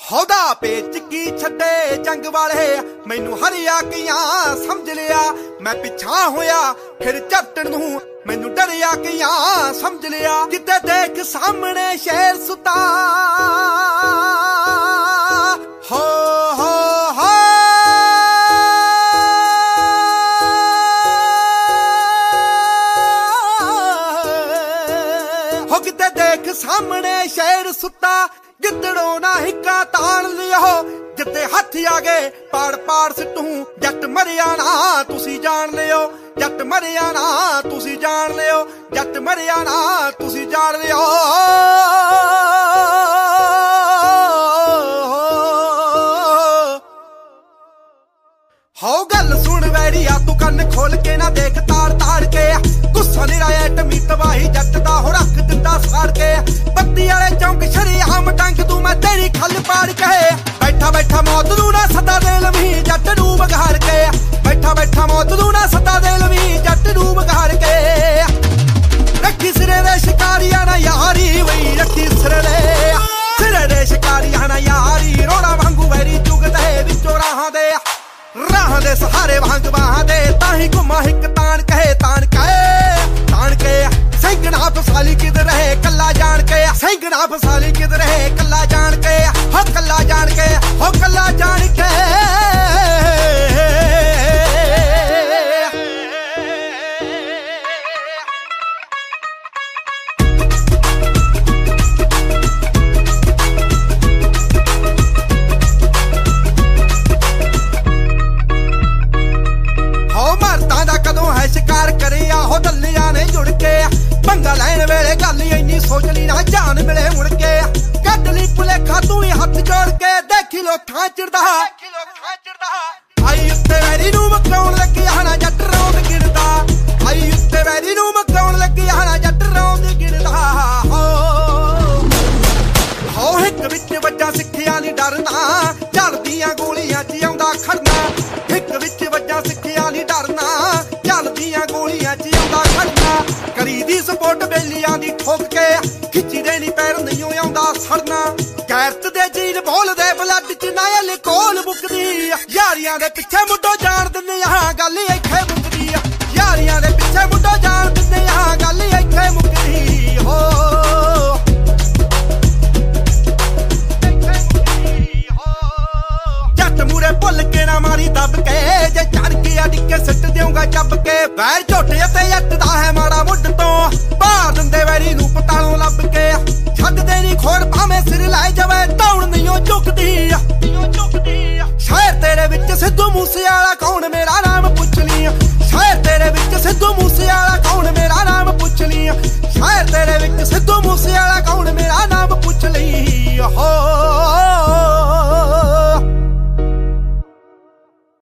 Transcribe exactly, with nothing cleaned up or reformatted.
हौदा पेच की छड्डे जंग वाले मैनू हरिया कियां समझ लिया। मैं पिछा होया फिर झपटन नूं मैनू डरिया कियां समझ लिया। किते देख सामने शेर सुता हो हो हो हो किते देख सामने शेर सुता। गिद्दड़ों ना हिक्का तान लियो जिते हथ आ गए पाड़ पाड़ सिटू। जट मरिया ना तुसी जान लियो, जट मरिया ना तुसी जान लियो, जट मरिया ना तुसी जान लियो। हो गल सुन वैरिया तू कन्न खोल के ना देख ताड़ ताड़ के। गुस्सा निराया टमी तबाही जट दा हो रख दिंदा साड़ के। बत्ती वाले चौंक शरीआम टंग तू मैं तेरी खल पाड़ के। बैठा बैठा मौत नू ना सदा दे लवी जट नू बघार के। बैठा बैठा मौत नू ना सदा दे लवी जट नू बघार के। रखी सिरे दे शिकारिया ना यारी वही रखी सिरे दे सिरे दे शिकारिया ना यारी। रोड़ा वांगू वैरी चुगदे विचों राहां दे राह दे सहारे वांग बाहां दे। ताही घुमा हिक तान कहे तान कहे तान के। सैंकड़ा फसाली किद रहे कला जान के। सैंकड़ा फसाली किद रहे कला जान के। हो कला जान के हो कला जान के। शिकार करिया हो दलिया ने जुड़ के। पंगा लैन वेले गल इन्नी सोच ली ना जान मिले मुड़ के। कट ली भुलेखा तू ही हथ जोड़ के। देखी लो थां चिड़दा आई उत्ते वैरी नू मकाउण लगी हाना जट रौंद गिरदा। आई उत्ते वैरी नू मकाउण लगी हाना जट रौंद गिरदा। हो हो हिक विच वज्जा सिੱਖਿਆ नहीं डरना चलदियां गोलियां च आउंदा खड़ना। हिक विच वज्जा सिੱਖਿਆ नहीं डरना चलदियां गोलियां च आउंदा खड़ना। करी दी सपोर्ट बेलियां दी ठोक के खिच्ची दे नी पैर नहीं आउंदा सड़ना। गैरत दे जीन बोलदे ब्लड च नायल कोल मुकदी। यारियां दे पिछे मुंडो जान दिंदे आह गल इत्थे मुकदी। यारियां दे पिछे मुंडो जान दिंदे आह गल इत्थे मुकदी। हो मूरे भुल के ना मारी दब के। जे चढ़ के अडिके सिट देऊंगा चब के। वैर झोटे ते अटदा है माड़ा मुड तो बाहर दिंदे वैरी नू पतालों लब के। छड्डदे नी खोड़ भावें सिर लै जावे दौड़ नहीं झुकदी। शहर तेरे विच सिद्धू मूसेवाला कौन मेरा नाम पुछ ली। शहर तेरे विच सिद्धू मूसेवाला कौन मेरा नाम पुछ ली। शहर तेरे विच सिद्धू मूसेवाला कौन मेरा नाम पुछ ली। हो